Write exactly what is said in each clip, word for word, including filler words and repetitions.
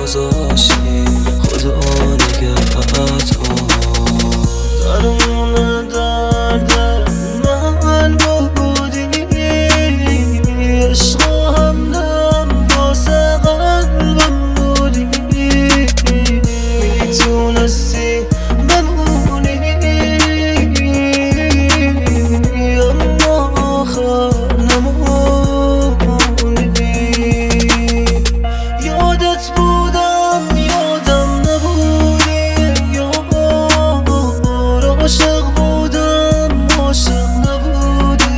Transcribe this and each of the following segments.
گذاشتی خدا نگهت درمون درد من بودی عشق همدم واسه قلبم بودی میتونستی بمونی اما آخر نموندی یادت بودم یادم نبودی یار عاشق بودم عاشق نبودی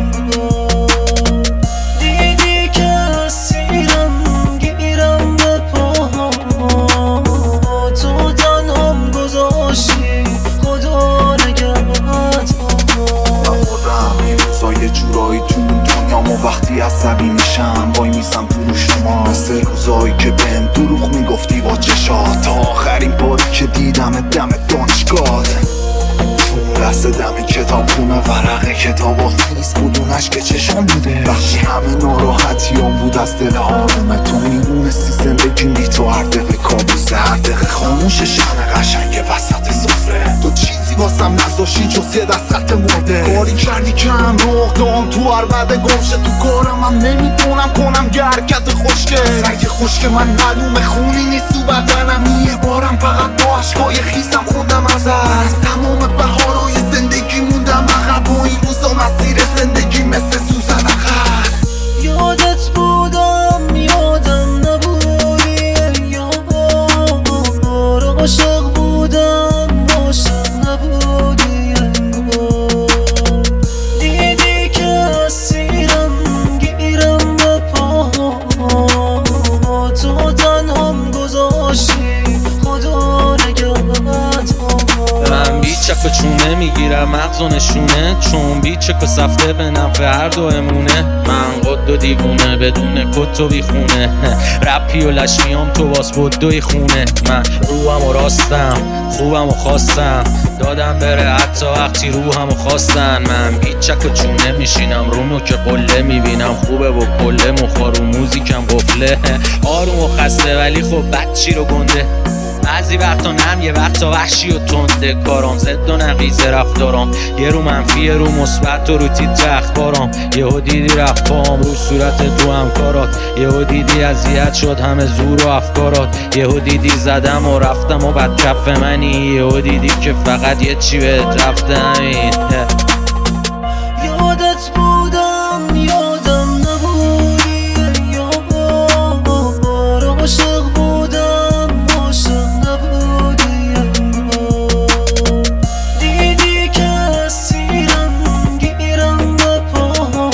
دیدی که اسیرم گیرم به پاها تو تنهام گذاشتی خدا نگهت من بردم این روزا یه جورایی تو دنیامو وقتی عصبی میشم وای میسم تو رو شما مثل روزایی که بهم دروغ میگفتی با چشات تا آخرین باری که دیدم دم دانشگاه اون لحظه دم کتاب خونه ورق کتاب خیز بود اونش که چشم بوده وقتی همه ناراحتیام بود از دل آرومه تو میدونستی زندگیم بی تو هر دقیقه کابوسه هر دقیقه خاموش شن قشنگ وسط سفره تو چیزی واسم نذاشی جز یه دست خط مرده کاری کردی که هم روح دام تو هر بعد گمشه تو کارم هم نمیتونم کنم یه حرکت خوشگه سگ خوشگه من معلومه خونی نیست تو بدنم یه بارم فقط با عشقای خیسم خوندم ازت از تمام بهارای زندگی موندم عقب و این روزا مسیر زندگی مثل سوزن عقب یادت بودم یادم نبودی یار عاشق بودم عاشق نبودی دیدی که اسیرم گیرم به پاها تو تنهام گذاشتی خدا نگهت من بیچک و چونه میگیرم مغز و نشونه چون بیچک و سفته به نفع هر دو امونه من قد و دیوونه بدون کت و بیخونه رپی و لشمیام تو باس بدوی خونه من روحم و راستم خوبم و خواستم دادم بره حتی وقتی روحم و خواستن من بیچک و چونه میشینم رونو که قله میبینم خوبه و کله مخارو موزیکم قفله آروم و خسته ولی خب بچی رو گنده بعضی وقتا نم یه وقتا وحشی و تنده کارام زد و نقیز رفتارام یه رو منفی یه رو مثبت و رو تیتر اخبارام یهو دیدی رفت پام رو صورت تو همکارات یهو دیدی اذیت شد همه زور و افکارات یهو دیدی زدم و رفتم و بد کف منی یهو دیدی که فقط یه چی بهت رفته همین یادت بودم یادم نبودی یار عاشق بودم عاشق نبودی دیدی که اسیرم گیرم به پاها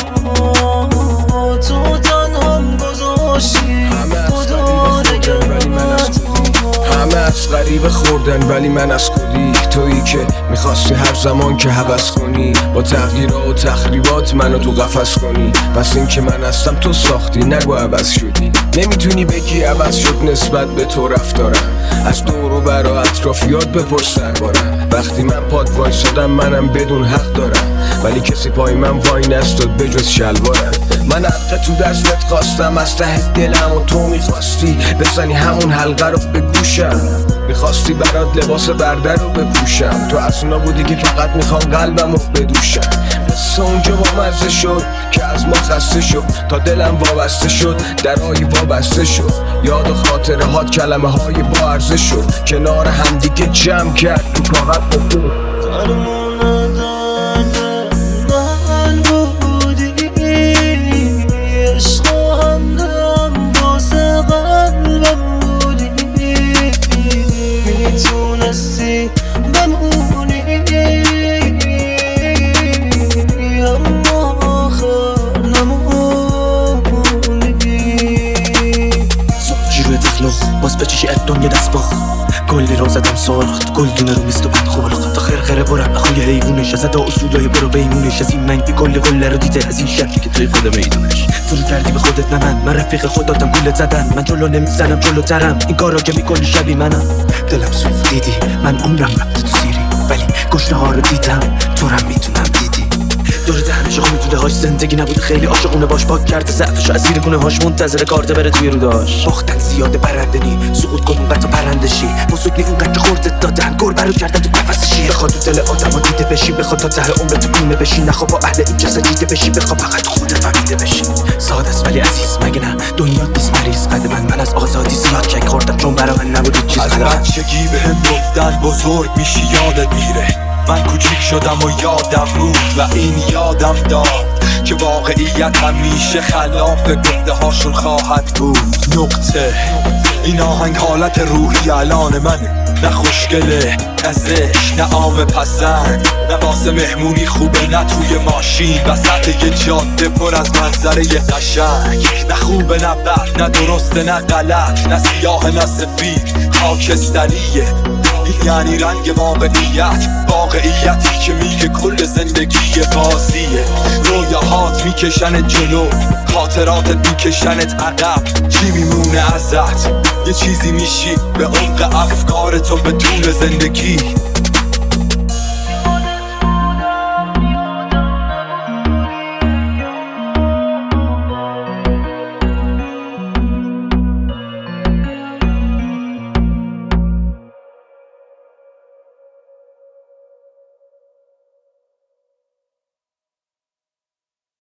تو تنهام گذاشتی خدا نگهت همه از غریبه خوردن ولی من از خودی تویی که میخواستی هر زمان که هوس کنی با تغییرها و تخریبات منو تو قفس کنی پس این که من هستم تو ساختی نگو عوض شدی نمیتونی بگی عوض شد نسبت به تو رفتارم از دور و برا اطرافیات بپرس دربارم وقتی من پاد وایسادم منم بدون حق دارم ولی کسی پای من وای نستاد بجز شلوارم من حق تو دستت خواستم از ته دلم و تو میخواستی بزنی همون حلقه رو به گوشم میخواستی برات لباس برده رو بپوشم تو از اونا بودی که فقط میخوام قلبم رو بدوشم قصه اونجا با مزه شد که از ما خسته شد تا دلم وابسته شد درایی وابسته شد یاد و خاطره هات کلمه های با عرضه شد کنار همدیگه جمع کرد تو کاغذ بخور درمون درد من بودی عشق همدم واسه قلبم بودی میتونستی بمونی اما آخر نموندی جیروی تخلق باز بچشی ادون یه دست باخ کلی رو زدم سالخت گل دونه رو میست و بد خالخت تا خرخره برم اخوی حیوونش از ادا اصولای برو بیمونش از این منگی کلی قله رو دیده از این شکلی که توی خود میدونش فرو کردی به خودت نه من من رفیق خوداتم گولت زدن من جلو نمیزنم جلو ترم این کارا که میکنی شبی منم دلم سوخت دیدی من عمرم رفت تو سیری ولی گشنه ها رو دیدم تو رم میتونم دیدی دور دهنش خون توده هاش زندگی نبوده خیلی عاشقونه باش پاک کرده ضعفشو از زیر گونه هاش منتظر کارته بره توی روداش باختن زیاده برنده نی سقوط کن اونقدر پرنده شی بزرگ اونقدر که خورده دادن گربه رو کردن تو قفسشی بخواد تو دل آدمو دیده بشی بخواد تا ته عمر تو بیمه بشی نخوا با اهل این جسد دیده بشی بخواد فقط خودت فهمیده بشی ساده است ولی عزیز مگه نه دنیا نیست مریض قد من من از آزادی زیاد چک خوردم چون برا من نبود هیچ چیز از بچگی بهم گفتن بزرگ میشی یادت میره من کوچیک شدم و یادم بود و این یادم داد که واقعیت همیشه خلاف گفته هاشون خواهد بود نقطه این آهنگ حالت روحی الان منه نه خوشگله نه زشت نه عام پسند نه واسه مهمونی خوبه نه توی ماشین وسط یه جاده پر از منظره قشنگ نه خوبه نه بد نه درسته نه غلط نه سیاه نه سفید خاکستریه این یعنی رنگ واقعیت واقعیتی که میگه کل زندگی بازیه رویاهات میکشنت جلو خاطراتت میکشنت عقب چی میمونه ازت یه چیزی میشی به عمق افکار تو بدون زندگی